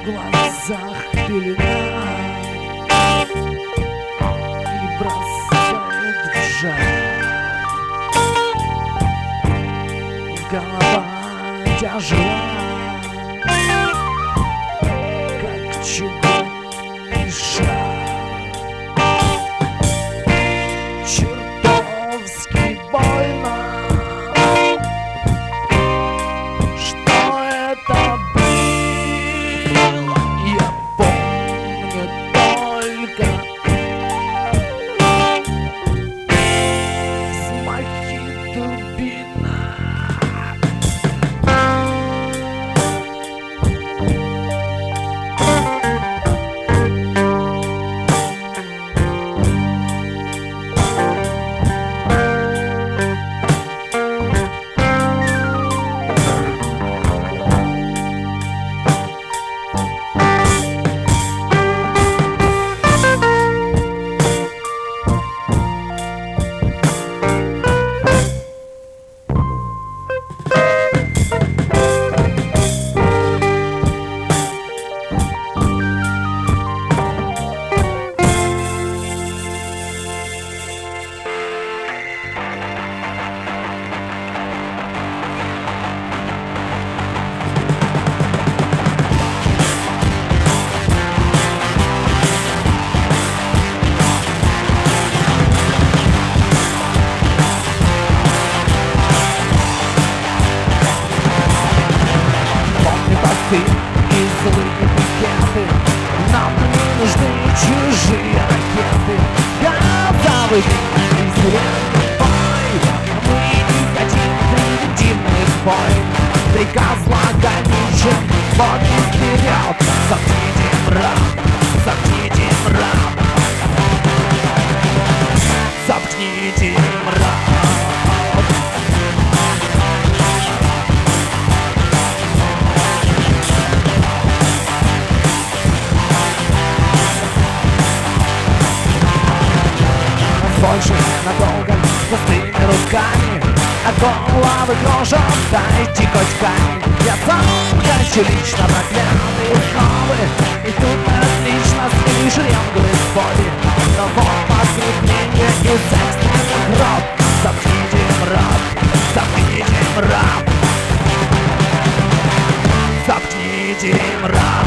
глазах пелена и бросает в жар. Голова тяжела, как чугунный шар. Чертовски больно. Что это было? Я помню только взмахи дубина. Ты и злые пикеты, нам не нужны чужие ракеты. Готовы и зрелый бой, мы не хотим превентивных войн. Приказ лаконичен, вот и вперед. Заткните мрак, заткните мрак, заткните мрак. Больше надолго пустыми руками от головы крошат, дайте хоть камень. Я сам хочу лично проклятые основы, и тут мы отлично слышим Господи. Но вот подкрепление из экстренных рот. Заткните мрак, заткните мрак, заткните мрак.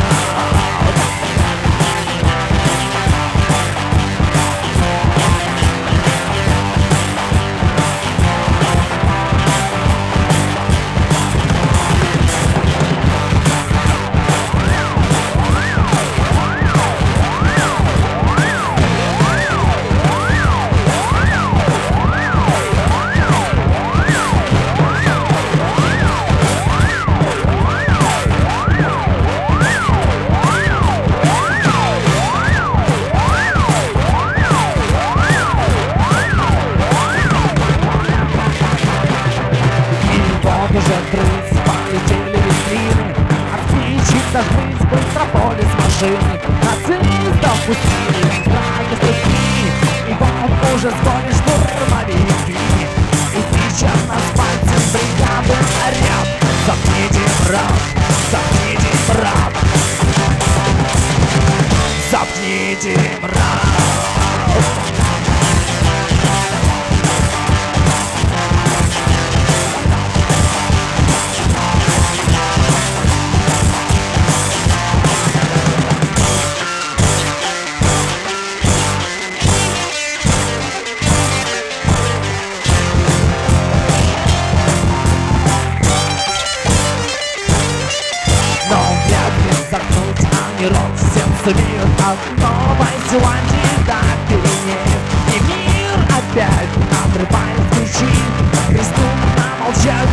Уже крыс полетели витрины, от птичек зажглись быстрополис машины. Нацистов пустили в драки ступени, и вот уже сгонишь штурмовики. И сейчас нас пальцем бригады орят. Заткните мрак, заткните мрак, заткните мрак. Рот всем сумеют от Новой Зеландии до Пиренеев. И мир опять отрывает ключи, преступно молчат